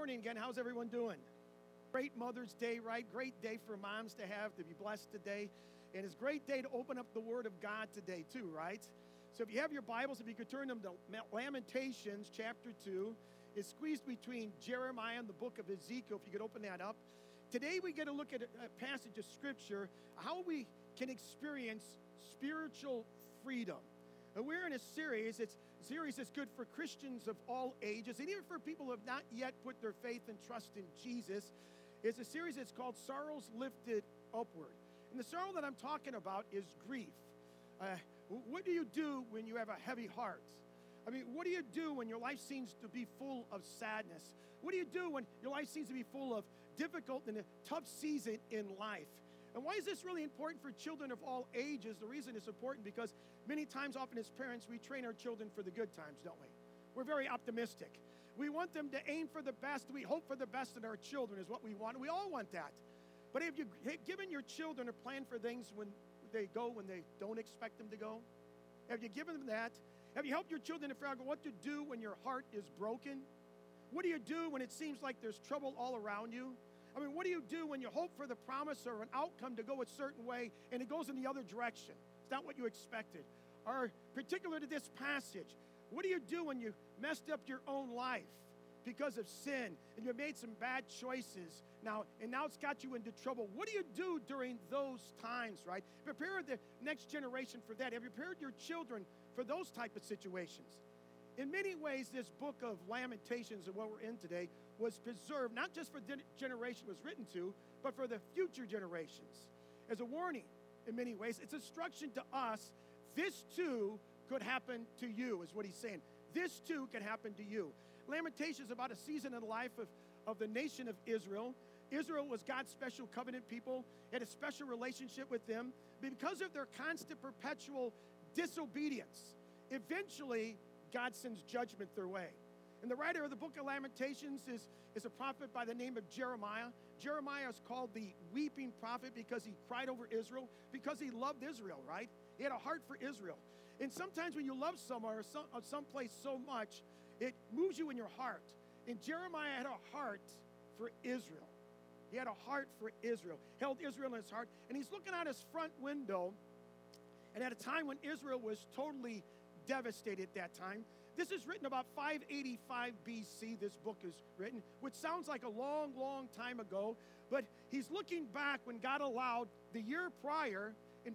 morning again. How's everyone doing? Great Mother's Day, right? Great day for moms to have, to be blessed today. And it's a great day to open up the Word of God today, too, right? So if you have your Bibles, if you could turn them to Lamentations chapter 2. It's squeezed between Jeremiah and the book of Ezekiel, if you could open that up. Today we get to look at a passage of Scripture, how we can experience spiritual freedom. And we're in a series. It's a series that's good for Christians of all ages, and even for people who have not yet put their faith and trust in Jesus. It's a series that's called Sorrows Lifted Upward. And the sorrow that I'm talking about is grief. What do you do when you have a heavy heart? I mean, what do you do when your life seems to be full of sadness? What do you do when your life seems to be full of difficult and a tough season in life? And why is this really important for children of all ages? The reason it's important because many times, often as parents, we train our children for the good times, don't we? We're very optimistic. We want them to aim for the best. We hope for the best in our children is what we want. We all want that. But have you given your children a plan for things when they go when they don't expect them to go? Have you given them that? Have you helped your children to figure out what to do when your heart is broken? What do you do when it seems like there's trouble all around you? I mean, what do you do when you hope for the promise or an outcome to go a certain way and it goes in the other direction? It's not what you expected. Or particular to this passage, what do you do when you messed up your own life because of sin and you made some bad choices now, and now it's got you into trouble? What do you do during those times, right? Prepare the next generation for that. Have you prepared your children for those type of situations? In many ways, this book of Lamentations and what we're in today was preserved, not just for the generation it was written to, but for the future generations. As a warning, in many ways, it's instruction to us. This too could happen to you, is what he's saying. This too can happen to you. Lamentations is about a season in the life of the nation of Israel. Israel was God's special covenant people, had a special relationship with them. Because of their constant, perpetual disobedience, eventually God sends judgment their way. And the writer of the book of Lamentations is a prophet by the name of Jeremiah. Jeremiah is called the weeping prophet because he cried over Israel, because he loved Israel, right? He had a heart for Israel. And sometimes when you love someone or someplace so much, it moves you in your heart. And Jeremiah had a heart for Israel. He had a heart for Israel, held Israel in his heart. And he's looking out his front window, and at a time when Israel was totally devastated at that time. This is written about 585 BC, this book is written, which sounds like a long, long time ago. But he's looking back when God allowed the year prior, in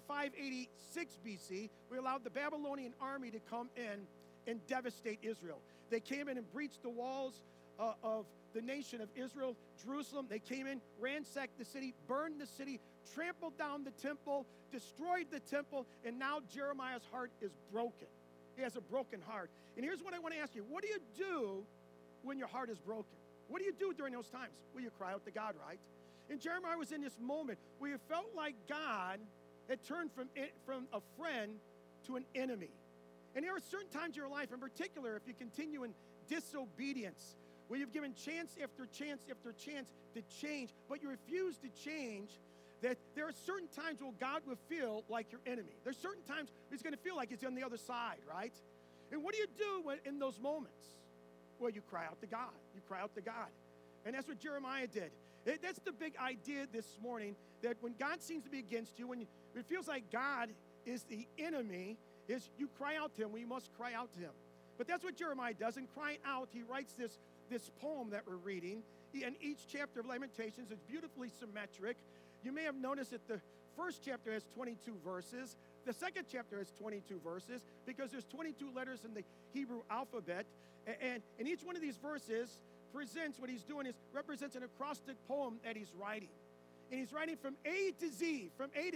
586 BC, we allowed the Babylonian army to come in and devastate Israel. They came in and breached the walls of the nation of Israel, Jerusalem. They came in, ransacked the city, burned the city, trampled down the temple, destroyed the temple, and now Jeremiah's heart is broken. He has a broken heart. And here's what I want to ask you. What do you do when your heart is broken? What do you do during those times? Well, you cry out to God, right? And Jeremiah was in this moment where you felt like God had turned from a friend to an enemy. And there are certain times in your life, in particular, if you continue in disobedience, where you've given chance after chance after chance to change, but you refuse to change, that there are certain times where God will feel like your enemy. There's certain times he's going to feel like he's on the other side, right? And what do you do in those moments? Well, you cry out to God. You cry out to God. And that's what Jeremiah did. That's the big idea this morning, that when God seems to be against you, when it feels like God is the enemy, is you cry out to him. We must cry out to him. But that's what Jeremiah does. In crying out, he writes this poem that we're reading. And each chapter of Lamentations is beautifully symmetric. You may have noticed that the first chapter has 22 verses. The second chapter has 22 verses because there's 22 letters in the Hebrew alphabet. And each one of these verses presents what he's doing is represents an acrostic poem that he's writing. And he's writing from A to Z,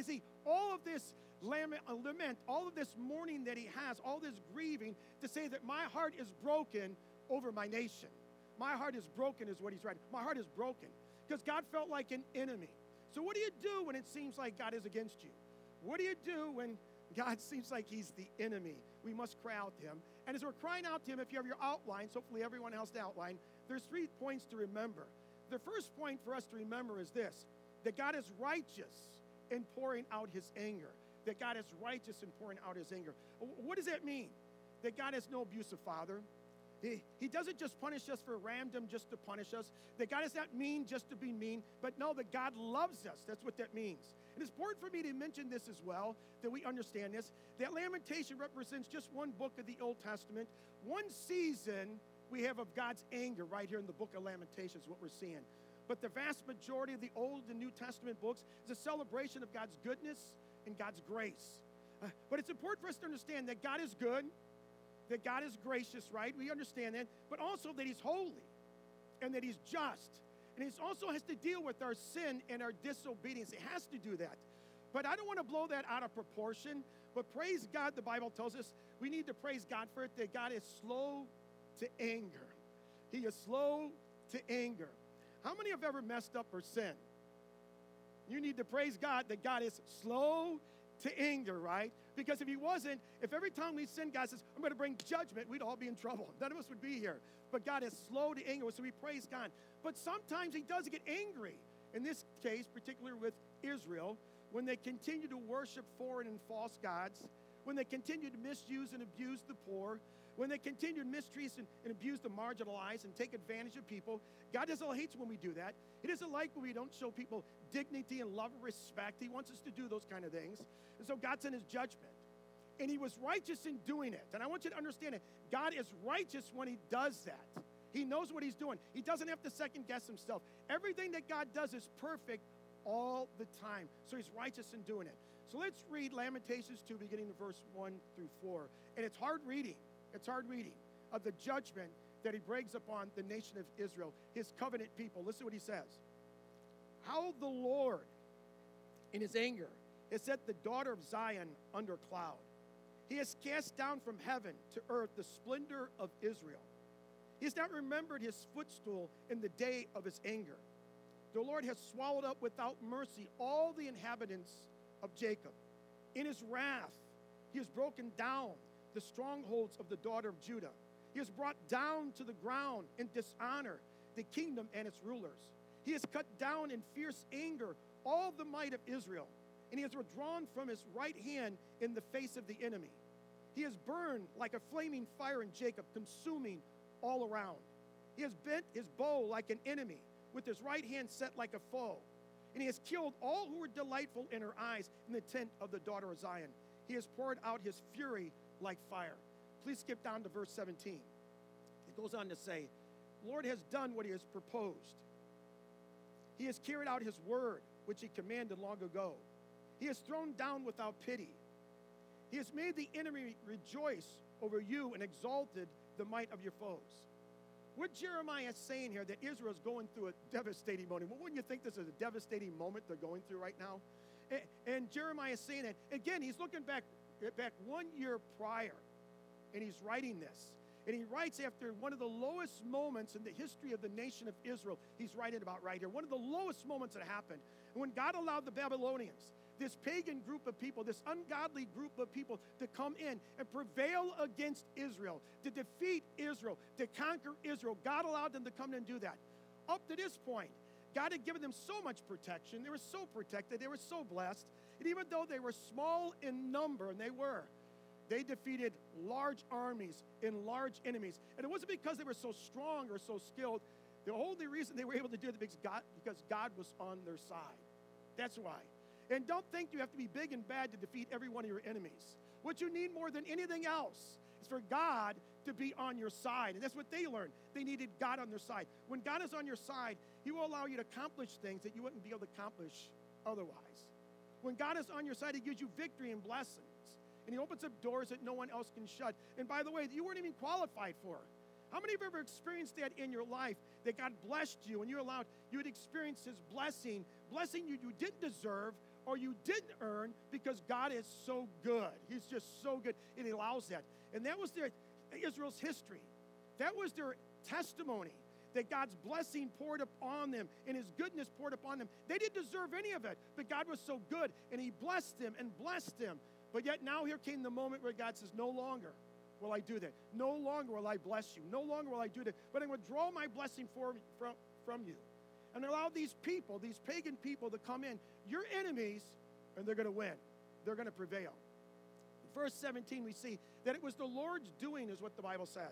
all of this lament, all of this mourning that he has, all this grieving to say that my heart is broken over my nation. My heart is broken is what he's writing. My heart is broken because God felt like an enemy. So what do you do when it seems like God is against you? What do you do when God seems like he's the enemy? We must cry out to him. And as we're crying out to him, if you have your outlines, hopefully everyone has the outline, there's 3 points to remember. The first point for us to remember is this, that God is righteous in pouring out his anger. That God is righteous in pouring out his anger. What does that mean? That God has no abusive father. He doesn't just punish us for random just to punish us. That God is not mean just to be mean, but no, that God loves us. That's what that means. It is important for me to mention this as well, that we understand this, that Lamentation represents just one book of the Old Testament, one season we have of God's anger right here in the book of Lamentations, what we're seeing. But the vast majority of the Old and New Testament books is a celebration of God's goodness and God's grace. But it's important for us to understand that God is good, that God is gracious, right? We understand that, but also that he's holy and that he's just. And he also has to deal with our sin and our disobedience. It has to do that. But I don't want to blow that out of proportion. But praise God, the Bible tells us we need to praise God for it, that God is slow to anger. He is slow to anger. How many have ever messed up or sinned? You need to praise God that God is slow to anger, right? Because if he wasn't, if every time we sin, God says, I'm going to bring judgment, we'd all be in trouble. None of us would be here. But God is slow to anger, so we praise God. But sometimes he does get angry. In this case, particularly with Israel, when they continue to worship foreign and false gods, when they continue to misuse and abuse the poor, when they continue to mistreat and abuse the marginalized and take advantage of people, God doesn't hate when we do that. He doesn't like when we don't show people dignity and love and respect. He wants us to do those kind of things. And so God sent his judgment. And he was righteous in doing it. And I want you to understand it. God is righteous when he does that. He knows what he's doing. He doesn't have to second guess himself. Everything that God does is perfect all the time. So he's righteous in doing it. So let's read Lamentations 2, beginning in verse 1 through 4. And it's hard reading. It's hard reading of the judgment that he brings upon the nation of Israel, his covenant people. Listen to what he says. How the Lord, in his anger, has set the daughter of Zion under a cloud. He has cast down from heaven to earth the splendor of Israel. He has not remembered his footstool in the day of his anger. The Lord has swallowed up without mercy all the inhabitants of Jacob. In his wrath, he has broken down the strongholds of the daughter of Judah. He has brought down to the ground in dishonor the kingdom and its rulers. He has cut down in fierce anger all the might of Israel, and he has withdrawn from his right hand in the face of the enemy. He has burned like a flaming fire in Jacob, consuming all around. He has bent his bow like an enemy, with his right hand set like a foe. And he has killed all who were delightful in her eyes in the tent of the daughter of Zion. He has poured out his fury like fire. Please skip down to verse 17. It goes on to say, the Lord has done what he has proposed. He has carried out his word, which he commanded long ago. He has thrown down without pity. He has made the enemy rejoice over you and exalted the might of your foes. What Jeremiah is saying here, that Israel is going through a devastating moment. Well, wouldn't you think this is a devastating moment they're going through right now? And Jeremiah is saying that, again, he's looking back 1 year prior, and he's writing this. And he writes after one of the lowest moments in the history of the nation of Israel. He's writing about right here. One of the lowest moments that happened. And when God allowed the Babylonians, this pagan group of people, this ungodly group of people, to come in and prevail against Israel, to defeat Israel, to conquer Israel. God allowed them to come in and do that. Up to this point, God had given them so much protection. They were so protected. They were so blessed. And even though they were small in number, and they defeated large armies and large enemies. And it wasn't because they were so strong or so skilled. The only reason they were able to do it is because God was on their side. That's why. And don't think you have to be big and bad to defeat every one of your enemies. What you need more than anything else is for God to be on your side. And that's what they learned. They needed God on their side. When God is on your side, he will allow you to accomplish things that you wouldn't be able to accomplish otherwise. When God is on your side, he gives you victory and blessings. And he opens up doors that no one else can shut. And by the way, you weren't even qualified for. How many of you have ever experienced that in your life, that God blessed you and you would experience his blessing you didn't deserve or you didn't earn, because God is so good. He's just so good, and he allows that. And that was Israel's history. That was their testimony, that God's blessing poured upon them and his goodness poured upon them. They didn't deserve any of it, but God was so good, and he blessed them and blessed them. But yet now here came the moment where God says, no longer will I do that. No longer will I bless you. No longer will I do that. But I'm going to draw my blessing from you. And allow these people, these pagan people, to come in, your enemies, and they're going to win. They're going to prevail. In verse 17, we see that it was the Lord's doing, is what the Bible says.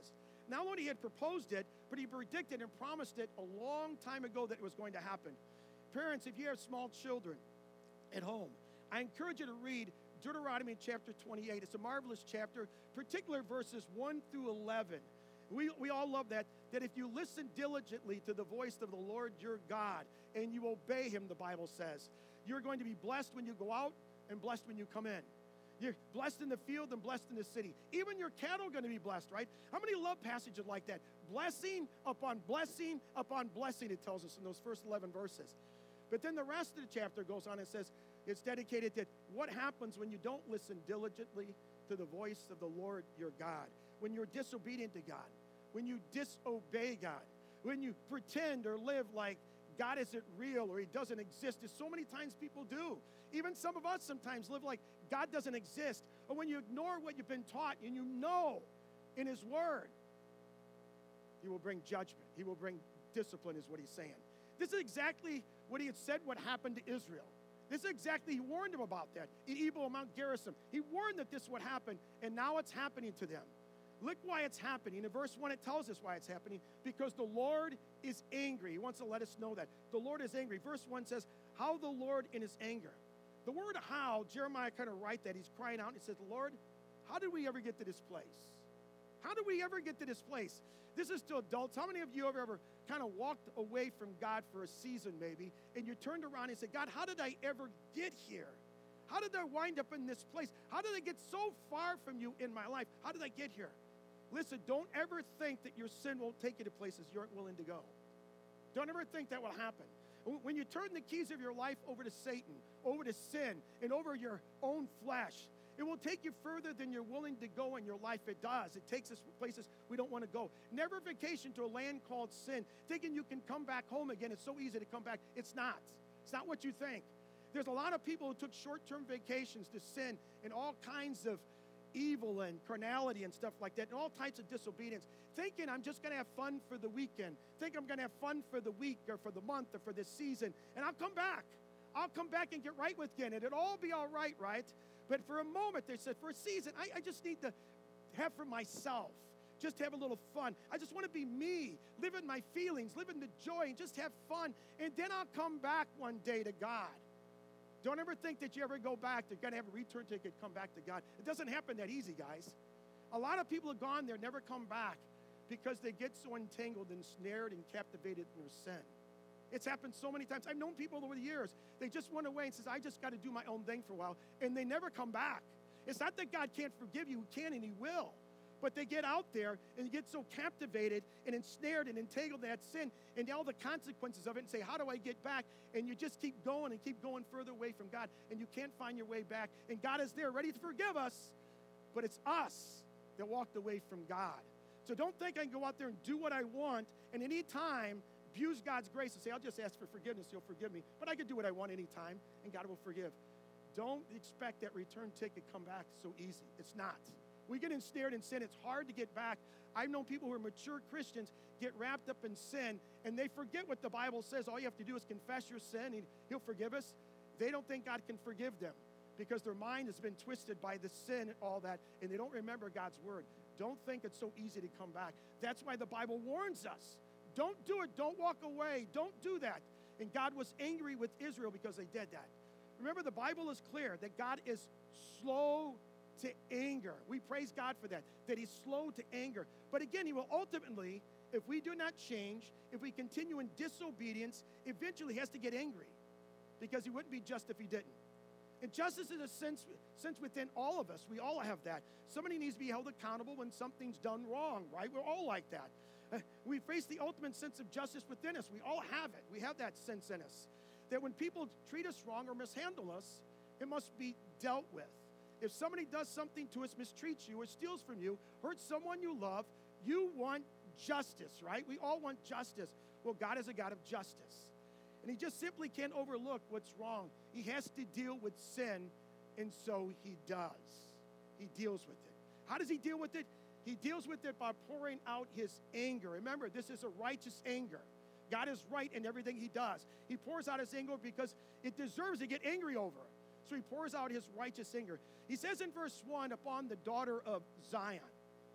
not only he had proposed it, but he predicted and promised it a long time ago that it was going to happen. Parents, if you have small children at home, I encourage you to read Deuteronomy chapter 28. It's a marvelous chapter, particular verses 1 through 11. We all love that if you listen diligently to the voice of the Lord your God and you obey him, the Bible says, you're going to be blessed when you go out and blessed when you come in. You're blessed in the field and blessed in the city. Even your cattle are going to be blessed, right? How many love passages like that? Blessing upon blessing upon blessing, it tells us in those first 11 verses. But then the rest of the chapter goes on and says, it's dedicated to what happens when you don't listen diligently to the voice of the Lord your God, when you're disobedient to God, when you disobey God, when you pretend or live like God isn't real or he doesn't exist, as so many times people do. Even some of us sometimes live like God doesn't exist, or when you ignore what you've been taught and you know in his word, he will bring judgment. He will bring discipline is what he's saying. This is exactly what he had said would happen to Israel. This is exactly, he warned them about that in Ebal, Mount Gerizim. He warned that this would happen, and now it's happening to them. Look why it's happening. In verse 1, it tells us why it's happening. Because the Lord is angry. He wants to let us know that. The Lord is angry. Verse 1 says, how the Lord in his anger. The word how, Jeremiah kind of write that. He's crying out and he says, Lord, how did we ever get to this place? How did we ever get to this place? This is to adults. How many of you have ever kind of walked away from God for a season maybe, and you turned around and said, God, how did I ever get here? How did I wind up in this place? How did I get so far from you in my life? How did I get here? Listen, don't ever think that your sin won't take you to places you aren't willing to go. Don't ever think that will happen. When you turn the keys of your life over to Satan, over to sin, and over your own flesh, it will take you further than you're willing to go in your life. It does. It takes us places we don't want to go. Never vacation to a land called sin, thinking you can come back home again. It's so easy to come back. It's not. It's not what you think. There's a lot of people who took short-term vacations to sin and all kinds of evil and carnality and stuff like that, and all types of disobedience, thinking I'm just going to have fun for the weekend, thinking I'm going to have fun for the week or for the month or for this season, and I'll come back. I'll come back and get right with again, and it'll all be all right, right? But for a moment, they said, for a season, I just need to have for myself, just have a little fun. I just want to be me, live in my feelings, live in the joy, and just have fun, and then I'll come back one day to God. Don't ever think that you ever go back. They're going to have a return ticket, come back to God. It doesn't happen that easy, guys. A lot of people have gone there, never come back because they get so entangled and snared and captivated in their sin. It's happened so many times. I've known people over the years. They just went away and says, I just got to do my own thing for a while, and they never come back. It's not that God can't forgive you. He can and he will. But they get out there and get so captivated and ensnared and entangled in that sin and all the consequences of it and say, how do I get back? And you just keep going and keep going further away from God, and you can't find your way back. And God is there ready to forgive us, but it's us that walked away from God. So don't think I can go out there and do what I want and any time abuse God's grace and say, I'll just ask for forgiveness, he'll forgive me. But I can do what I want anytime, and God will forgive. Don't expect that return ticket come back so easy. It's not. We get ensnared in sin. It's hard to get back. I've known people who are mature Christians get wrapped up in sin, and they forget what the Bible says. All you have to do is confess your sin, and he'll forgive us. They don't think God can forgive them because their mind has been twisted by the sin and all that, and they don't remember God's word. Don't think it's so easy to come back. That's why the Bible warns us. Don't do it. Don't walk away. Don't do that. And God was angry with Israel because they did that. Remember, the Bible is clear that God is slow to anger. We praise God for that he's slow to anger. But again, he will ultimately, if we do not change, if we continue in disobedience, eventually he has to get angry because he wouldn't be just if he didn't. And justice is a sense within all of us. We all have that. Somebody needs to be held accountable when something's done wrong, right? We're all like that. We face the ultimate sense of justice within us. We all have it. We have that sense in us. That when people treat us wrong or mishandle us, it must be dealt with. If somebody does something to us, mistreats you, or steals from you, hurts someone you love, you want justice, right? We all want justice. Well, God is a God of justice. And he just simply can't overlook what's wrong. He has to deal with sin, and so he does. He deals with it. How does he deal with it? He deals with it by pouring out his anger. Remember, this is a righteous anger. God is right in everything he does. He pours out his anger because it deserves to get angry over. So he pours out his righteous anger. He says in verse 1, upon the daughter of Zion.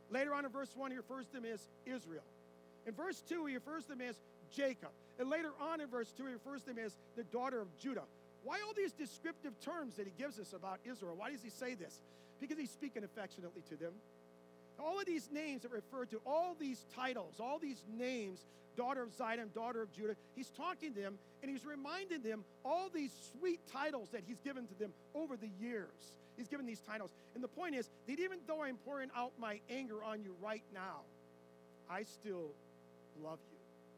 Later on in verse 1, he refers to them as Israel. In verse 2, he refers to them as Jacob. And later on in verse 2, he refers to them as the daughter of Judah. Why all these descriptive terms that he gives us about Israel? Why does he say this? Because he's speaking affectionately to them. All of these names that refer to, all these titles, all these names, daughter of Zidon, daughter of Judah, he's talking to them and he's reminding them all these sweet titles that he's given to them over the years. He's given these titles. And the point is that even though I'm pouring out my anger on you right now, I still love you.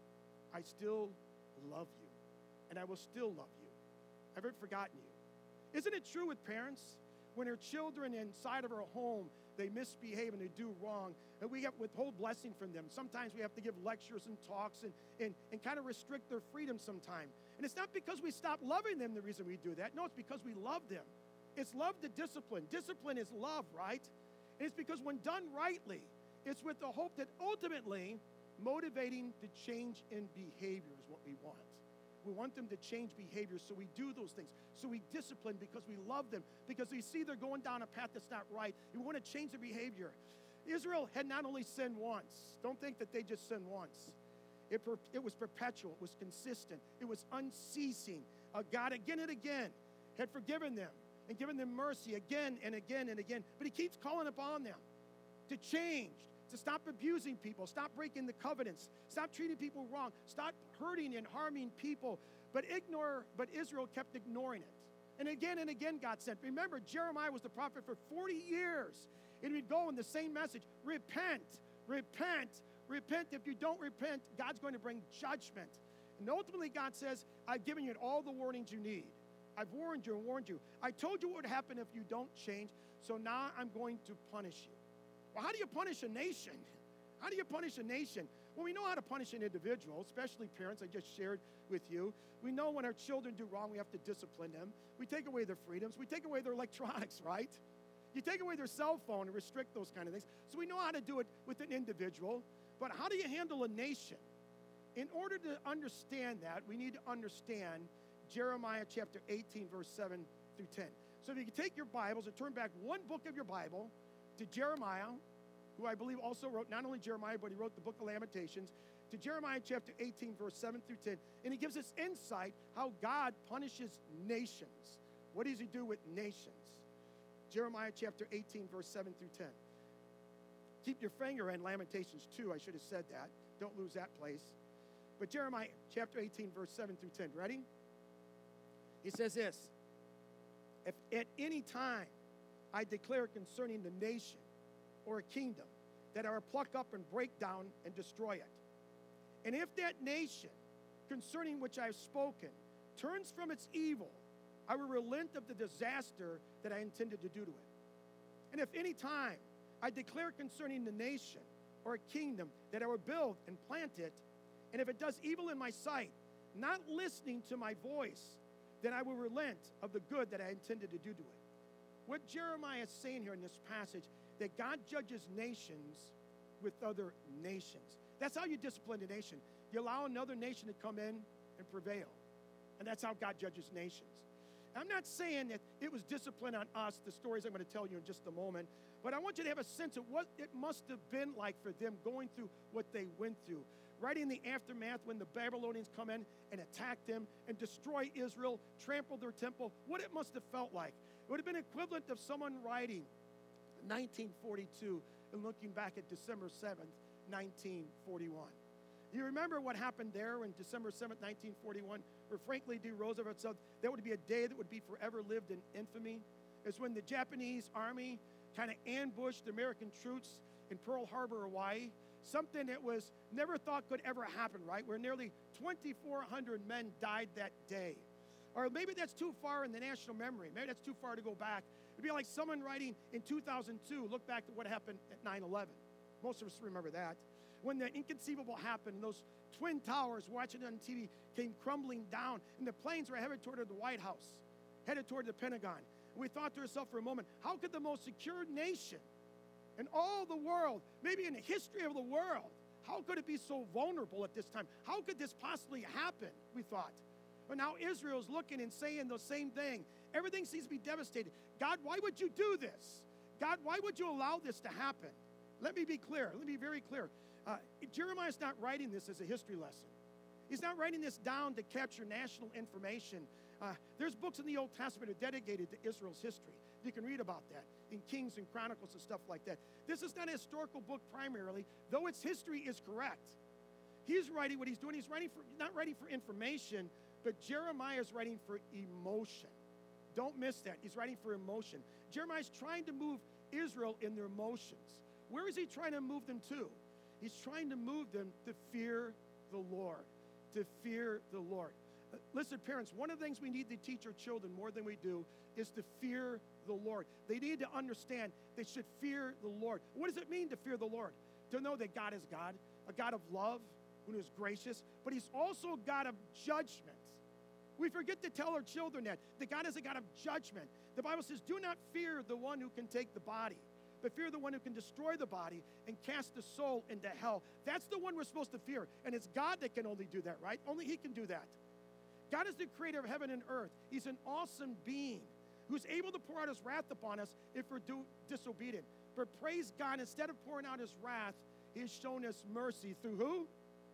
I still love you. And I will still love you. I haven't forgotten you. Isn't it true with parents? When their children inside of our home, they misbehave and they do wrong, and we have withhold blessing from them. Sometimes we have to give lectures and talks and kind of restrict their freedom sometime. And it's not because we stop loving them the reason we do that. No, it's because we love them. It's love to discipline. Discipline is love, right? And it's because when done rightly, it's with the hope that ultimately motivating to change in behavior is what we want. We want them to change behavior, so we do those things. So we discipline because we love them, because we see they're going down a path that's not right. We want to change their behavior. Israel had not only sinned once. Don't think that they just sinned once. It was perpetual. It was consistent. It was unceasing. God again and again had forgiven them and given them mercy again and again and again. But he keeps calling upon them to change, to stop abusing people, stop breaking the covenants, stop treating people wrong, stop hurting and harming people. But Israel kept ignoring it. And again, God sent. Remember, Jeremiah was the prophet for 40 years. And he'd go in the same message, repent, repent, repent. If you don't repent, God's going to bring judgment. And ultimately, God says, I've given you all the warnings you need. I've warned you and warned you. I told you what would happen if you don't change, so now I'm going to punish you. Well, how do you punish a nation? How do you punish a nation? Well, we know how to punish an individual, especially parents. I just shared with you. We know when our children do wrong, we have to discipline them. We take away their freedoms. We take away their electronics, right? You take away their cell phone and restrict those kind of things. So we know how to do it with an individual. But how do you handle a nation? In order to understand that, we need to understand Jeremiah chapter 18, verse 7 through 10. So if you can take your Bibles and turn back one book of your Bible to Jeremiah, who I believe also wrote not only Jeremiah, but he wrote the book of Lamentations, to Jeremiah chapter 18, verse 7 through 10. And he gives us insight how God punishes nations. What does he do with nations? Jeremiah chapter 18, verse 7 through 10. Keep your finger in Lamentations 2. I should have said that. Don't lose that place. But Jeremiah chapter 18, verse 7 through 10. Ready? He says this. If at any time I declare concerning the nation or a kingdom that I will pluck up and break down and destroy it, and if that nation concerning which I have spoken turns from its evil, I will relent of the disaster that I intended to do to it. And if any time I declare concerning the nation or a kingdom that I will build and plant it, and if it does evil in my sight, not listening to my voice, then I will relent of the good that I intended to do to it. What Jeremiah is saying here in this passage, that God judges nations with other nations. That's how you discipline a nation. You allow another nation to come in and prevail. And that's how God judges nations. I'm not saying that it was discipline on us, the stories I'm going to tell you in just a moment, but I want you to have a sense of what it must have been like for them going through what they went through. Right in the aftermath, when the Babylonians come in and attack them and destroy Israel, trample their temple, what it must have felt like. It would have been equivalent of someone writing 1942 and looking back at December 7th, 1941. You remember what happened there on December 7th, 1941, where Franklin D. Roosevelt said that would be a day that would be forever lived in infamy? It's when the Japanese army kind of ambushed American troops in Pearl Harbor, Hawaii, something that was never thought could ever happen, right? Where nearly 2,400 men died that day. Or maybe that's too far in the national memory. Maybe that's too far to go back. It'd be like someone writing in 2002, look back to what happened at 9/11. Most of us remember that. When the inconceivable happened, and those twin towers, watching it on TV, came crumbling down, and the planes were headed toward the White House, headed toward the Pentagon. And we thought to ourselves for a moment, how could the most secure nation in all the world, maybe in the history of the world, how could it be so vulnerable at this time? How could this possibly happen, we thought. But now Israel's looking and saying the same thing. Everything seems to be devastated. God, why would you do this? God, why would you allow this to happen? Let me be clear. Let me be very clear. Jeremiah's not writing this as a history lesson. He's not writing this down to capture national information. There's books in the Old Testament that are dedicated to Israel's history. You can read about that in Kings and Chronicles and stuff like that. This is not a historical book primarily, though its history is correct. He's writing what he's doing. He's not writing for information, but Jeremiah is writing for emotion. Don't miss that. He's writing for emotion. Jeremiah's trying to move Israel in their emotions. Where is he trying to move them to? He's trying to move them to fear the Lord. To fear the Lord. Listen, parents, one of the things we need to teach our children more than we do is to fear the Lord. They need to understand they should fear the Lord. What does it mean to fear the Lord? To know that God is God, a God of love, who is gracious, but he's also a God of judgment. We forget to tell our children that God is a God of judgment. The Bible says, do not fear the one who can take the body, but fear the one who can destroy the body and cast the soul into hell. That's the one we're supposed to fear. And it's God that can only do that, right? Only he can do that. God is the creator of heaven and earth. He's an awesome being who's able to pour out his wrath upon us if we're disobedient. But praise God, instead of pouring out his wrath, he has shown us mercy. Through who?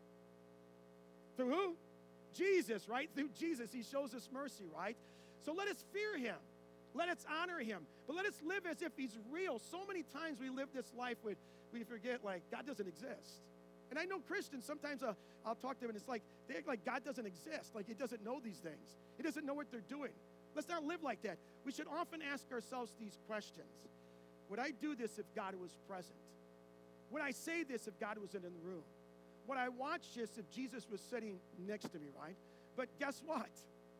Through who? Jesus, right? Through Jesus, he shows us mercy, right? So let us fear him. Let us honor him. But let us live as if he's real. So many times we live this life with, we forget, like, God doesn't exist. And I know Christians, sometimes I'll talk to them, and it's like, they act like God doesn't exist, like he doesn't know these things. He doesn't know what they're doing. Let's not live like that. We should often ask ourselves these questions. Would I do this if God was present? Would I say this if God was in the room? Would I watch this if Jesus was sitting next to me, right? But guess what?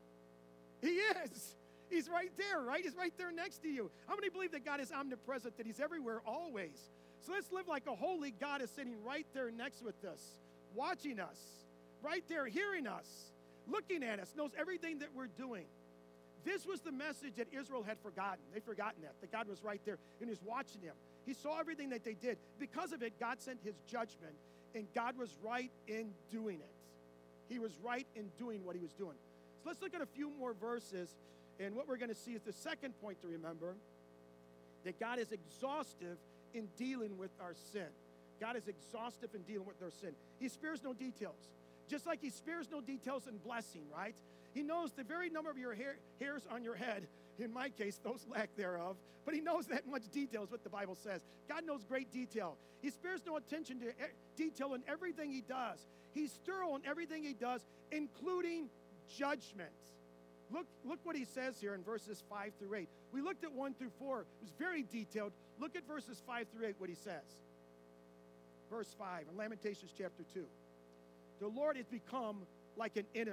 He is. He's right there, right? He's right there next to you. How many believe that God is omnipresent, that he's everywhere, always? So let's live like a holy God is sitting right there next with us, watching us, right there, hearing us, looking at us, knows everything that we're doing. This was the message that Israel had forgotten. They'd forgotten that God was right there and he was watching them. He saw everything that they did. Because of it, God sent his judgment, and God was right in doing it. He was right in doing what he was doing. So let's look at a few more verses, and what we're going to see is the second point to remember, that God is exhaustive in dealing with our sin. God is exhaustive in dealing with our sin. He spares no details. Just like he spares no details in blessing, right? He knows the very number of your hairs on your head, in my case, those lack thereof, but he knows that much detail is what the Bible says. God knows great detail. He spares no attention to detail in everything he does. He's thorough in everything he does, including judgment. Look what he says here in verses 5 through 8. We looked at 1 through 4. It was very detailed. Look at verses 5 through 8, what he says. Verse 5 in Lamentations chapter 2. The Lord has become like an enemy.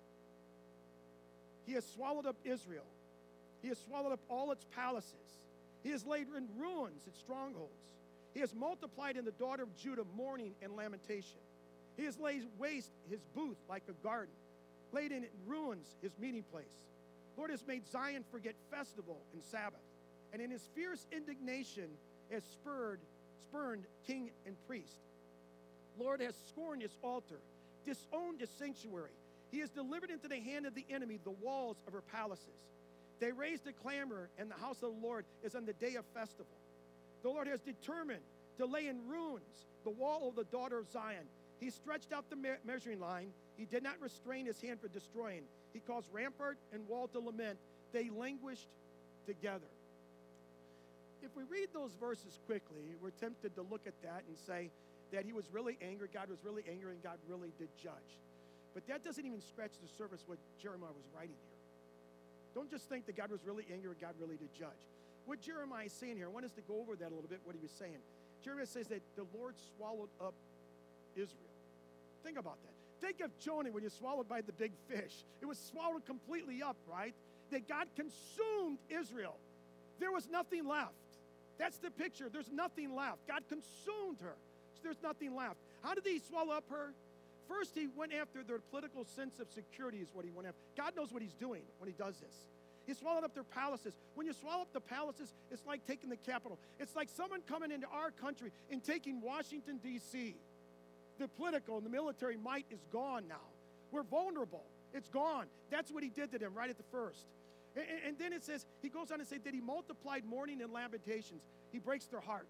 He has swallowed up Israel. He has swallowed up all its palaces. He has laid in ruins its strongholds. He has multiplied in the daughter of Judah mourning and lamentation. He has laid waste his booth like a garden, laid in ruins his meeting place. Lord has made Zion forget festival and Sabbath, and in his fierce indignation has spurned king and priest. Lord has scorned his altar, disowned his sanctuary. He has delivered into the hand of the enemy the walls of her palaces. They raised a clamor, and the house of the Lord is on the day of festival. The Lord has determined to lay in ruins the wall of the daughter of Zion. He stretched out the measuring line. He did not restrain his hand for destroying. He caused rampart and wall to lament. They languished together. If we read those verses quickly, we're tempted to look at that and say that he was really angry, God was really angry, and God really did judge. But that doesn't even scratch the surface what Jeremiah was writing here. Don't just think that God was really angry and God really did judge. What Jeremiah is saying here, I want us to go over that a little bit, what he was saying. Jeremiah says that the Lord swallowed up Israel. Think about that. Think of Jonah when you're swallowed by the big fish. It was swallowed completely up, right? That God consumed Israel. There was nothing left. That's the picture. There's nothing left. God consumed her. So there's nothing left. How did he swallow up her? First, he went after their political sense of security is what he went after. God knows what he's doing when he does this. He swallowed up their palaces. When you swallow up the palaces, it's like taking the capital. It's like someone coming into our country and taking Washington, D.C. The political and the military might is gone now. We're vulnerable. It's gone. That's what he did to them right at the first. And then it says, he goes on to say that he multiplied mourning and lamentations. He breaks their hearts.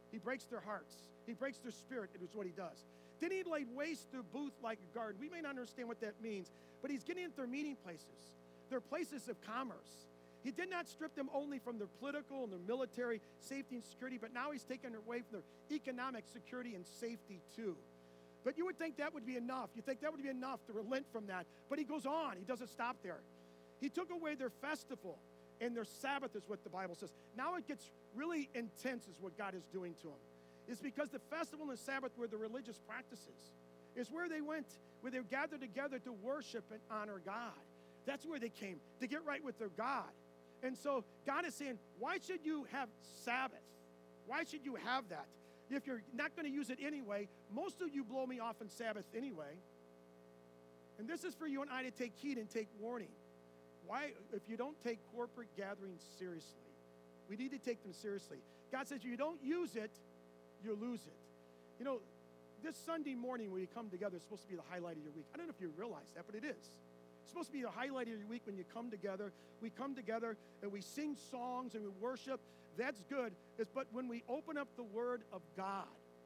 He breaks their hearts. He breaks their spirit. It is what he does. Then he laid waste their booth like a garden. We may not understand what that means, but he's getting into their meeting places, their places of commerce. He did not strip them only from their political and their military safety and security, but now he's taken away from their economic security and safety too. But you would think that would be enough. You think that would be enough to relent from that. But he goes on. He doesn't stop there. He took away their festival and their Sabbath is what the Bible says. Now it gets really intense is what God is doing to them. It's because the festival and the Sabbath were the religious practices. It's where they went, where they gathered together to worship and honor God. That's where they came, to get right with their God. And so God is saying, why should you have Sabbath? Why should you have that? If you're not going to use it anyway, most of you blow me off on Sabbath anyway. And this is for you and I to take heed and take warning. Why, if you don't take corporate gatherings seriously, we need to take them seriously. God says, if you don't use it, you lose it. You know, this Sunday morning when you come together is supposed to be the highlight of your week. I don't know if you realize that, but it is. It's supposed to be the highlight of your week when you come together. We come together and we sing songs and we worship. That's good. But when we open up the Word of God,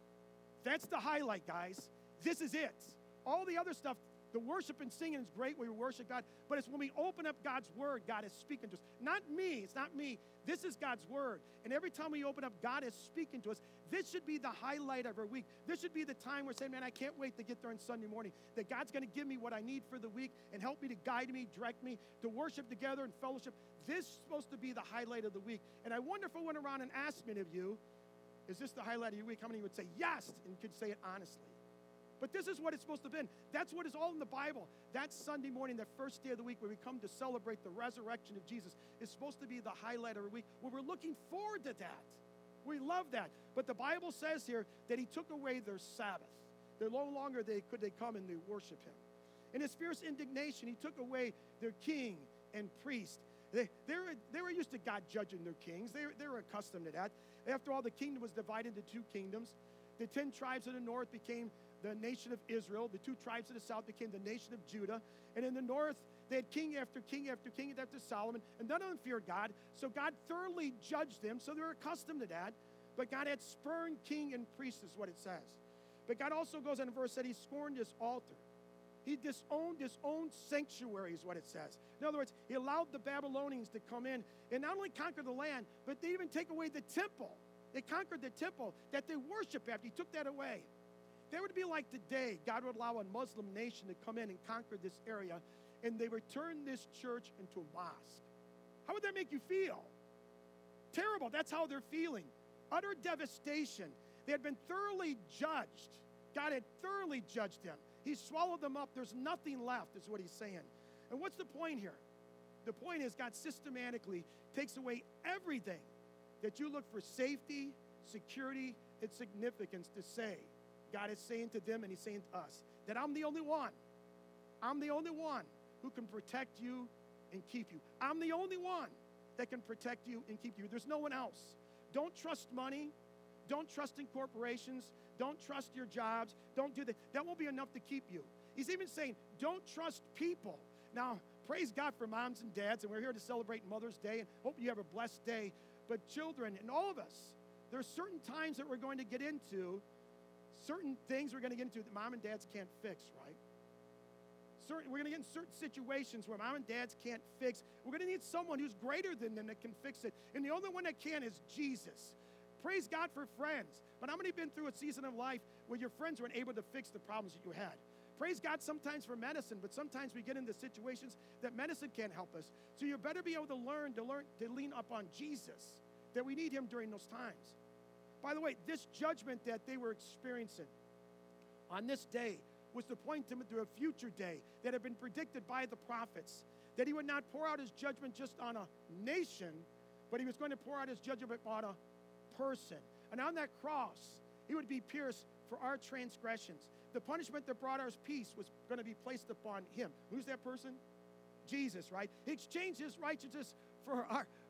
that's the highlight, guys. This is it. All the other stuff, the worship and singing is great when we worship God, but it's when we open up God's Word, God is speaking to us. Not me. It's not me. This is God's Word. And every time we open up, God is speaking to us. This should be the highlight of our week. This should be the time we're saying, man, I can't wait to get there on Sunday morning, that God's going to give me what I need for the week and help me to guide me, direct me, to worship together and fellowship. This is supposed to be the highlight of the week. And I wonder if I went around and asked many of you, is this the highlight of your week? How many would say yes and could say it honestly? But this is what it's supposed to have been. That's what is all in the Bible. That Sunday morning, that first day of the week where we come to celebrate the resurrection of Jesus is supposed to be the highlight of our week, where we're looking forward to that. We love that. But the Bible says here that he took away their Sabbath. That no longer could they come and they worship him. In his fierce indignation, he took away their king and priest. They were used to God judging their kings. They were accustomed to that. After all, the kingdom was divided into two kingdoms. The 10 tribes of the north became the nation of Israel. The 2 tribes of the south became the nation of Judah. And in the north, they had king after king after king after Solomon, and none of them feared God. So God thoroughly judged them, so they were accustomed to that. But God had spurned king and priest, is what it says. But God also goes on in verse that he scorned his altar. He disowned his own sanctuary, is what it says. In other words, he allowed the Babylonians to come in and not only conquer the land, but they even take away the temple. They conquered the temple that they worship at. He took that away. That would be like today, God would allow a Muslim nation to come in and conquer this area, and they would turn this church into a mosque. How would that make you feel? Terrible. That's how they're feeling. Utter devastation. They had been thoroughly judged. God had thoroughly judged them. He swallowed them up. There's nothing left, is what he's saying. And what's the point here? The point is God systematically takes away everything that you look for safety, security, and significance to say. God is saying to them and he's saying to us that I'm the only one. I'm the only one who can protect you and keep you. I'm the only one that can protect you and keep you. There's no one else. Don't trust money. Don't trust in corporations. Don't trust your jobs. Don't do that. That won't be enough to keep you. He's even saying, don't trust people. Now, praise God for moms and dads, and we're here to celebrate Mother's Day, and hope you have a blessed day. But children and all of us, there are certain times that we're going to get into, certain things we're going to get into that mom and dads can't fix, right? We're going to get in certain situations where mom and dads can't fix. We're going to need someone who's greater than them that can fix it. And the only one that can is Jesus. Praise God for friends. But how many have been through a season of life where your friends weren't able to fix the problems that you had? Praise God sometimes for medicine, but sometimes we get into situations that medicine can't help us. So you better be able to learn to lean upon Jesus, that we need him during those times. By the way, this judgment that they were experiencing on this day was to point them to a future day that had been predicted by the prophets, that he would not pour out his judgment just on a nation, but he was going to pour out his judgment on a person. And on that cross, he would be pierced for our transgressions. The punishment that brought us peace was going to be placed upon him. Who's that person? Jesus, right? He exchanged his righteousness for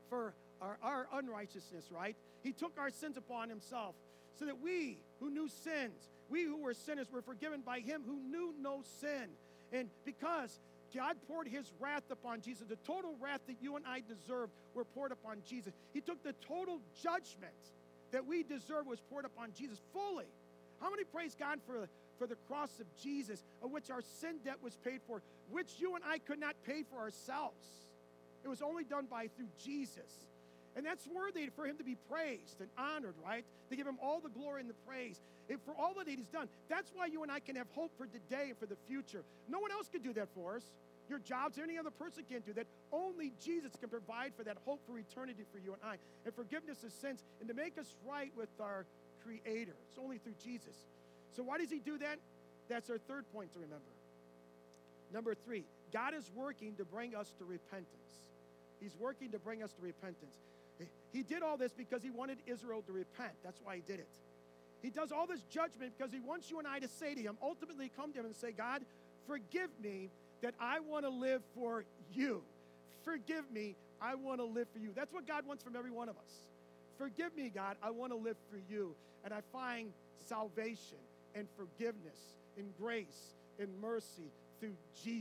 our unrighteousness, right? He took our sins upon himself so that we who knew sins, we who were sinners, were forgiven by him who knew no sin. And because God poured his wrath upon Jesus, the total wrath that you and I deserved were poured upon Jesus. He took the total judgment that we deserve was poured upon Jesus fully. How many praise God for the cross of Jesus, of which our sin debt was paid for, which you and I could not pay for ourselves. It was only done through Jesus. And that's worthy for him to be praised and honored, right? To give him all the glory and the praise for all that he's done. That's why you and I can have hope for today and for the future. No one else can do that for us. Your jobs, any other person can't do that. Only Jesus can provide for that hope for eternity for you and I, and forgiveness of sins, and to make us right with our Creator. It's only through Jesus. So why does he do that? That's our third point to remember. Number 3, God is working to bring us to repentance. He's working to bring us to repentance. He did all this because he wanted Israel to repent. That's why he did it. He does all this judgment because he wants you and I to say to him, ultimately come to him and say, God, forgive me that I want to live for you. Forgive me, I want to live for you. That's what God wants from every one of us. Forgive me, God, I want to live for you. And I find salvation and forgiveness and grace and mercy through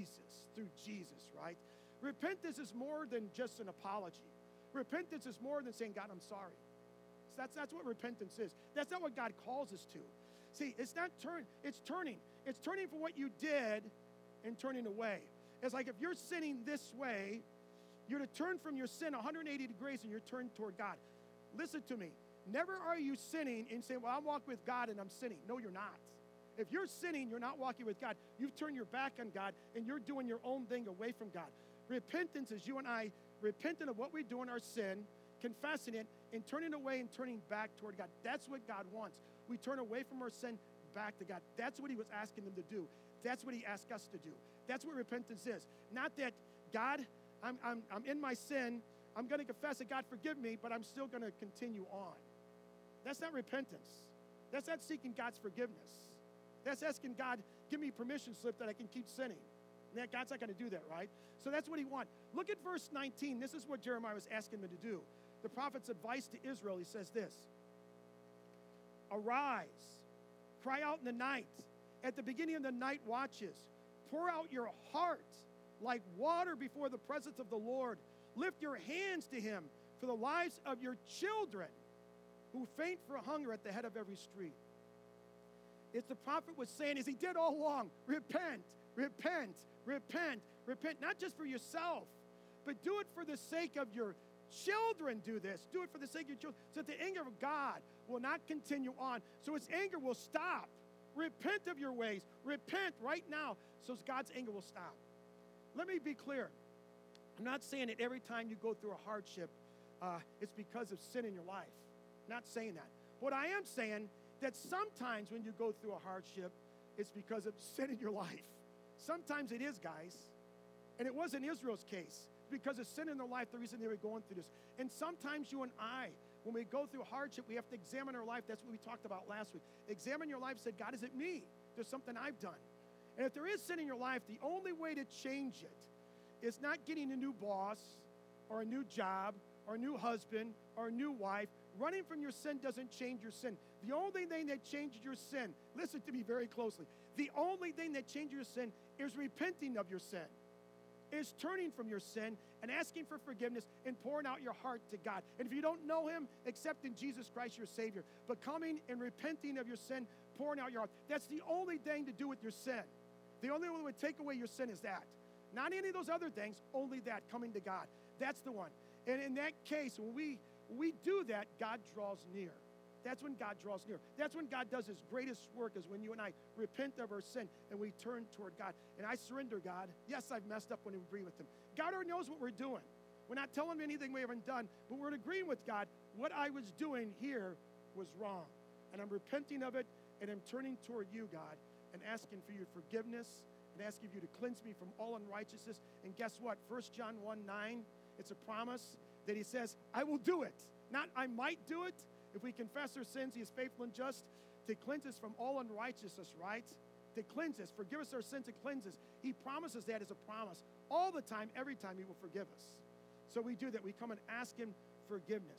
Jesus, right? Repentance is more than just an apology. Repentance is more than saying, God, I'm sorry. So that's what repentance is. That's not what God calls us to. See, it's not it's turning. It's turning from what you did and turning away. It's like if you're sinning this way, you're to turn from your sin 180 degrees and you're turned toward God. Listen to me. Never are you sinning and saying, well, I'm walking with God and I'm sinning. No, you're not. If you're sinning, you're not walking with God. You've turned your back on God and you're doing your own thing away from God. Repentance is you and I repenting of what we do in our sin, confessing it, and turning away and turning back toward God. That's what God wants. We turn away from our sin back to God. That's what he was asking them to do. That's what he asked us to do. That's what repentance is. Not that, God, I'm in my sin. I'm going to confess it. God, forgive me, but I'm still going to continue on. That's not repentance. That's not seeking God's forgiveness. That's asking God, give me permission slip that I can keep sinning. And that God's not going to do that, right? So that's what he wants. Look at verse 19. This is what Jeremiah was asking them to do. The prophet's advice to Israel, he says this. Arise, cry out in the night, at the beginning of the night watches. Pour out your heart like water before the presence of the Lord. Lift your hands to him for the lives of your children who faint for hunger at the head of every street. It's the prophet was saying, as he did all along, repent, repent, repent, repent, not just for yourself, but do it for the sake of your children. Do this. Do it for the sake of your children, so that the anger of God will not continue on, so its anger will stop. Repent of your ways. Repent right now, so God's anger will stop. Let me be clear. I'm not saying that every time you go through a hardship, it's because of sin in your life. I'm not saying that. What I am saying, that sometimes when you go through a hardship, it's because of sin in your life. Sometimes it is, guys. And it was in Israel's case. Because of sin in their life, the reason they were going through this. And sometimes you and I, when we go through hardship, we have to examine our life. That's what we talked about last week. Examine your life and say, God, is it me? There's something I've done. And if there is sin in your life, the only way to change it is not getting a new boss or a new job or a new husband or a new wife. Running from your sin doesn't change your sin. The only thing that changes your sin, listen to me very closely, the only thing that changes your sin is repenting of your sin, is turning from your sin and asking for forgiveness and pouring out your heart to God. And if you don't know him, accepting Jesus Christ your Savior, but coming and repenting of your sin, pouring out your heart. That's the only thing to do with your sin. The only one that would take away your sin is that. Not any of those other things, only that, coming to God. That's the one. And in that case, when we do that, God draws near. That's when God draws near. That's when God does his greatest work, is when you and I repent of our sin and we turn toward God. And I surrender, God. Yes, I've messed up when we agree with him. God already knows what we're doing. We're not telling him anything we haven't done, but we're agreeing with God. What I was doing here was wrong. And I'm repenting of it, and I'm turning toward you, God, and asking for your forgiveness and asking you to cleanse me from all unrighteousness. And guess what? 1 John 1:9, it's a promise that he says, I will do it. Not I might do it. If we confess our sins, he is faithful and just to cleanse us from all unrighteousness, right? To cleanse us, forgive us our sins and cleanse us. He promises that as a promise. All the time, every time, he will forgive us. So we do that. We come and ask him forgiveness.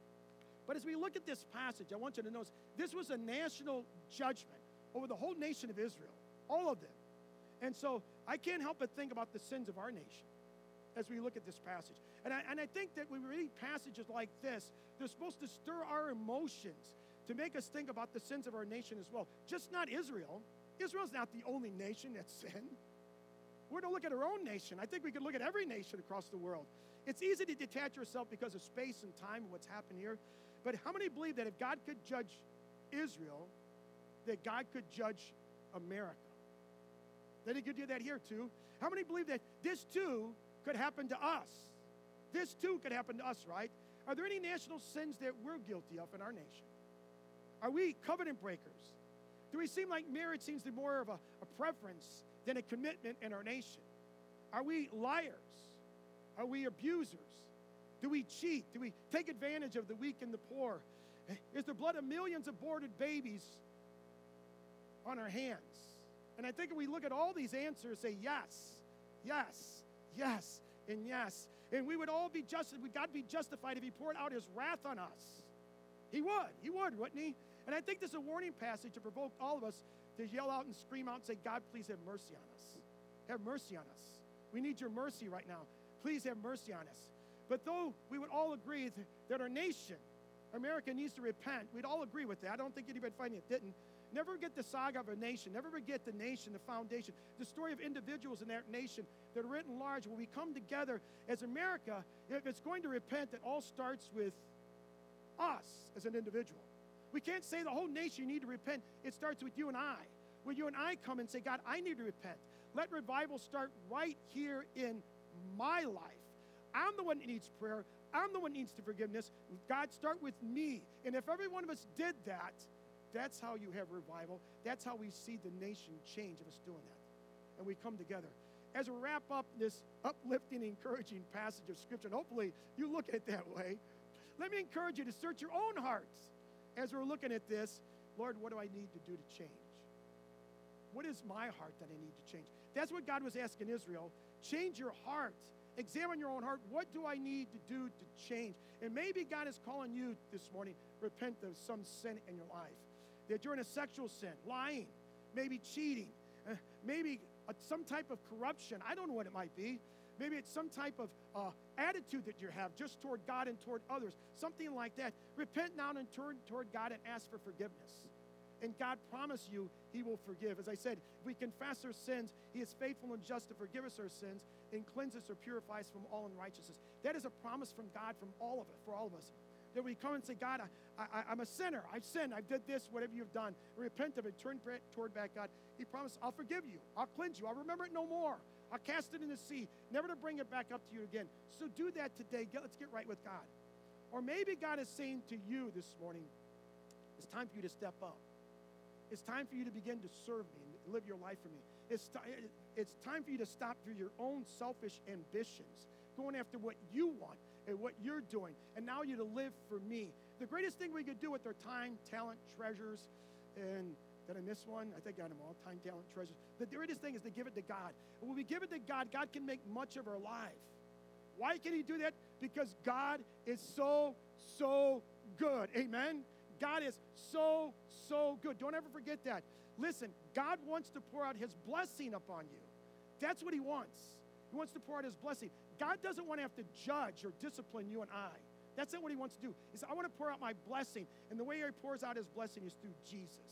But as we look at this passage, I want you to notice this was a national judgment over the whole nation of Israel, all of them. And so I can't help but think about the sins of our nation. as we look at this passage. And I think that when we read passages like this, they're supposed to stir our emotions to make us think about the sins of our nation as well. Just not Israel. Israel's not the only nation that's sinned. We're to look at our own nation. I think we could look at every nation across the world. It's easy to detach yourself because of space and time and what's happened here. But how many believe that if God could judge Israel, that God could judge America? That he could do that here too? How many believe that this too could happen to us? This too could happen to us, right? Are there any national sins that we're guilty of in our nation? Are we covenant breakers? Do we seem like marriage seems to be more of a preference than a commitment in our nation? Are we liars? Are we abusers? Do we cheat? Do we take advantage of the weak and the poor? Is there blood of millions of aborted babies on our hands? And I think if we look at all these answers, say yes, yes, yes, and yes. And we would all be God be justified if he poured out his wrath on us. He would, wouldn't he? And I think this is a warning passage to provoke all of us to yell out and scream out and say, God, please have mercy on us. Have mercy on us. We need your mercy right now. Please have mercy on us. But though we would all agree that our nation, America, needs to repent, we'd all agree with that. I don't think anybody finding it didn't. Never forget the saga of a nation. Never forget the nation, the foundation, the story of individuals in that nation that are written large. When we come together as America, if it's going to repent, it all starts with us as an individual. We can't say the whole nation you need to repent. It starts with you and I. When you and I come and say, God, I need to repent. Let revival start right here in my life. I'm the one that needs prayer. I'm the one that needs the forgiveness. God, start with me. And if every one of us did that, that's how you have revival. That's how we see the nation change of us doing that. And we come together. As we wrap up this uplifting, encouraging passage of Scripture, and hopefully you look at it that way, let me encourage you to search your own hearts. As we're looking at this, Lord, what do I need to do to change? What is my heart that I need to change? That's what God was asking Israel. Change your heart. Examine your own heart. What do I need to do to change? And maybe God is calling you this morning, repent of some sin in your life. That you're in a sexual sin, lying, maybe cheating, maybe some type of corruption. I don't know what it might be. Maybe it's some type of attitude that you have just toward God and toward others, something like that. Repent now and turn toward God and ask for forgiveness. And God promised you he will forgive. As I said, if we confess our sins, he is faithful and just to forgive us our sins and cleanse us or purify us from all unrighteousness. That is a promise from God from all of it, for all of us. That we come and say, God, I'm a sinner. I've sinned. I did this, whatever you've done. Repent of it. Turn toward back God. He promised, I'll forgive you. I'll cleanse you. I'll remember it no more. I'll cast it in the sea, never to bring it back up to you again. So do that today. Let's get right with God. Or maybe God is saying to you this morning, it's time for you to step up. It's time for you to begin to serve me and live your life for me. It's time for you to stop for your own selfish ambitions, going after what you want and what you're doing, and now you to live for me. The greatest thing we could do with our time, talent, treasures, and did I miss one? I think I got them all, time, talent, treasures. The greatest thing is to give it to God. And when we give it to God, God can make much of our life. Why can he do that? Because God is so, so good. Amen? God is so, so good. Don't ever forget that. Listen, God wants to pour out his blessing upon you. That's what he wants. He wants to pour out his blessing. God doesn't want to have to judge or discipline you and I. That's not what he wants to do. He said, I want to pour out my blessing. And the way he pours out his blessing is through Jesus.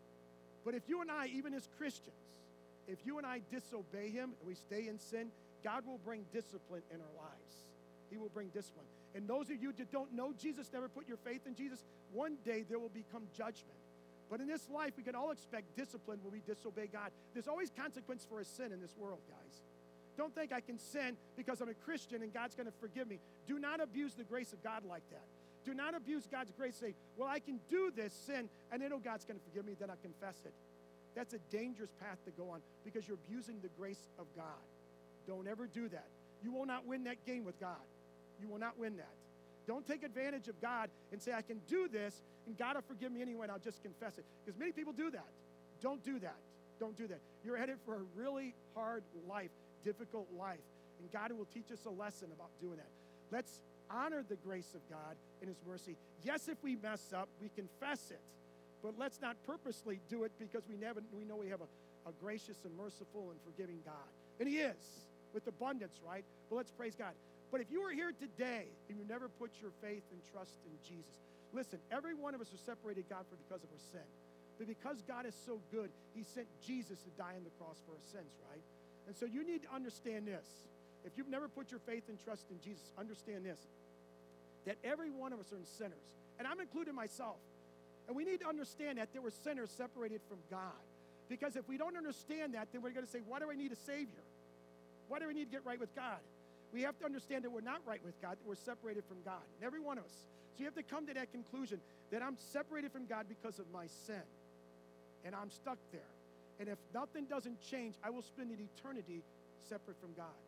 But if you and I, even as Christians, if you and I disobey him and we stay in sin, God will bring discipline in our lives. He will bring discipline. And those of you that don't know Jesus, never put your faith in Jesus, one day there will become judgment. But in this life, we can all expect discipline when we disobey God. There's always consequence for a sin in this world, guys. Don't think I can sin because I'm a Christian and God's going to forgive me. Do not abuse the grace of God like that. Do not abuse God's grace. Say, well, I can do this sin, and I know God's going to forgive me, then I confess it. That's a dangerous path to go on because you're abusing the grace of God. Don't ever do that. You will not win that game with God. You will not win that. Don't take advantage of God and say, I can do this, and God will forgive me anyway, and I'll just confess it. Because many people do that. Don't do that. Don't do that. You're headed for a really hard life, difficult life, and God will teach us a lesson about doing that. Let's honor the grace of God and his mercy. Yes, if we mess up, we confess it, but let's not purposely do it because we know we have a gracious and merciful and forgiving God. And he is. with abundance, right? But let's praise God. But if you are here today and you never put your faith and trust in Jesus, listen, every one of us are separated God for because of our sin. But because God is so good, he sent Jesus to die on the cross for our sins, right? And so you need to understand this. If you've never put your faith and trust in Jesus, understand this, that every one of us are sinners. And I'm including myself. And we need to understand that we're sinners separated from God. Because if we don't understand that, then we're going to say, why do I need a Savior? Why do we need to get right with God? We have to understand that we're not right with God, that we're separated from God. And every one of us. So you have to come to that conclusion that I'm separated from God because of my sin. And I'm stuck there. And if nothing doesn't change, I will spend an eternity separate from God.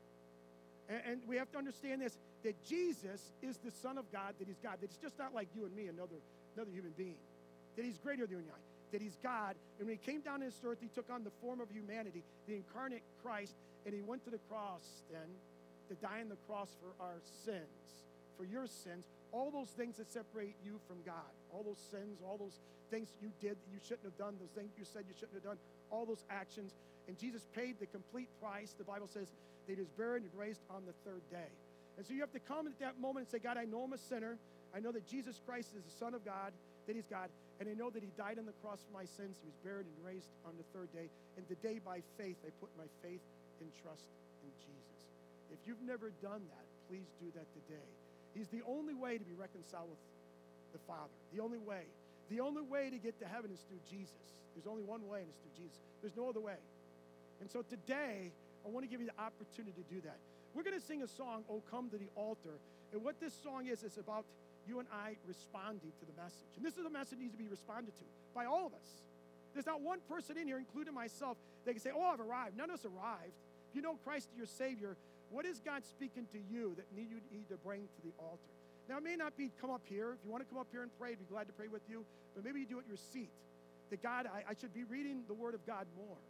And we have to understand this, that Jesus is the Son of God, that he's God, that it's just not like you and me, another human being, that he's greater than I, that he's God. And when he came down to this earth, he took on the form of humanity, the incarnate Christ, and he went to the cross then to die on the cross for our sins, for your sins, all those things that separate you from God, all those sins, all those things you did that you shouldn't have done, those things you said you shouldn't have done, all those actions. And Jesus paid the complete price. The Bible says that he was buried and raised on the third day. And so you have to come at that moment and say, God, I know I'm a sinner. I know that Jesus Christ is the Son of God, that he's God. And I know that he died on the cross for my sins. He was buried and raised on the third day. And today, by faith, I put my faith and trust in Jesus. If you've never done that, please do that today. He's the only way to be reconciled with the Father. The only way. The only way to get to heaven is through Jesus. There's only one way, and it's through Jesus. There's no other way. And so today, I want to give you the opportunity to do that. We're going to sing a song, Oh Come to the Altar. And what this song is about you and I responding to the message. And this is a message that needs to be responded to by all of us. There's not one person in here, including myself, that can say, oh, I've arrived. None of us arrived. If you know Christ as your Savior, what is God speaking to you that you need to bring to the altar? Now, it may not be come up here. If you want to come up here and pray, I'd be glad to pray with you. But maybe you do it at your seat. That God, I should be reading the Word of God more.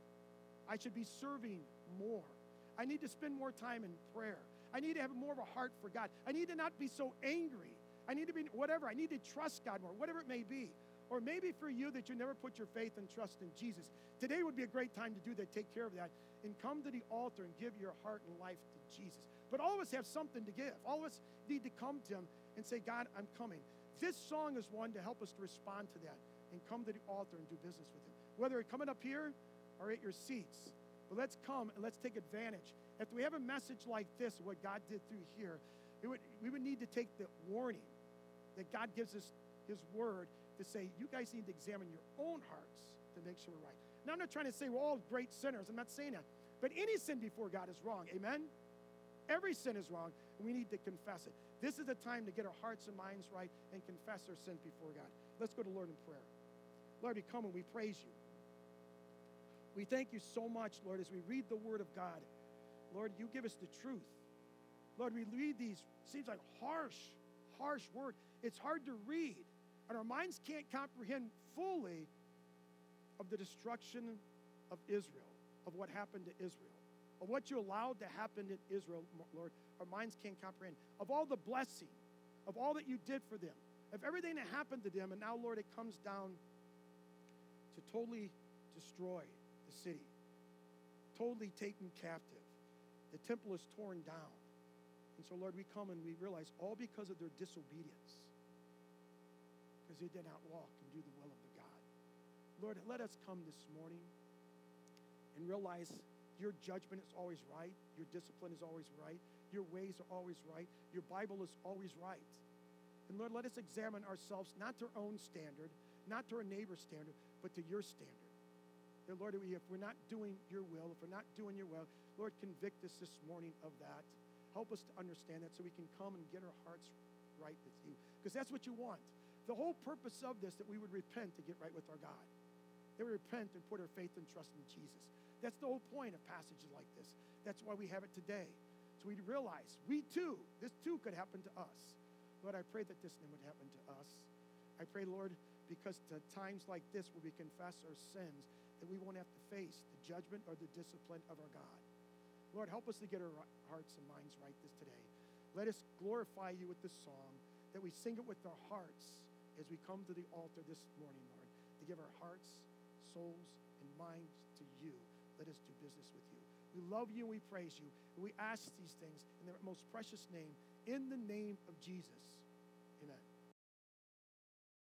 I should be serving more. I need to spend more time in prayer. I need to have more of a heart for God. I need to not be so angry. I need to be whatever. I need to trust God more, whatever it may be. Or maybe for you that you never put your faith and trust in Jesus. Today would be a great time to do that, take care of that, and come to the altar and give your heart and life to Jesus. But all of us have something to give. All of us need to come to him and say, God, I'm coming. This song is one to help us to respond to that and come to the altar and do business with him. Whether it's coming up here or at your seats. But let's come and let's take advantage. If we have a message like this, what God did through here, we would need to take the warning that God gives us his word to say, you guys need to examine your own hearts to make sure we're right. Now, I'm not trying to say we're all great sinners. I'm not saying that. But any sin before God is wrong. Amen? Every sin is wrong, and we need to confess it. This is the time to get our hearts and minds right and confess our sins before God. Let's go to the Lord in prayer. Lord, we come and we praise you. We thank you so much, Lord, as we read the word of God. Lord, you give us the truth. Lord, we read these, seems like harsh word. It's hard to read. And our minds can't comprehend fully of the destruction of Israel, of what happened to Israel, of what you allowed to happen in Israel, Lord. Our minds can't comprehend. Of all the blessing, of all that you did for them, of everything that happened to them. And now, Lord, it comes down to totally destroy the city, totally taken captive. The temple is torn down. And so, Lord, we come and we realize all because of their disobedience, because they did not walk and do the will of the God. Lord, let us come this morning and realize your judgment is always right, your discipline is always right, your ways are always right, your Bible is always right. And Lord, let us examine ourselves, not to our own standard, not to our neighbor's standard, but to your standard. And Lord, if we're not doing your will, if we're not doing your will, Lord, convict us this morning of that. Help us to understand that so we can come and get our hearts right with you. Because that's what you want. The whole purpose of this, that we would repent to get right with our God. That we repent and put our faith and trust in Jesus. That's the whole point of passages like this. That's why we have it today. So we realize this too could happen to us. Lord, I pray that this thing would happen to us. I pray, Lord, because to times like this where we confess our sins, that we won't have to face the judgment or the discipline of our God. Lord, help us to get our hearts and minds right this today. Let us glorify you with this song, that we sing it with our hearts as we come to the altar this morning, Lord, to give our hearts, souls, and minds to you. let us do business with you. We love you and we praise you. And we ask these things in the most precious name, in the name of Jesus.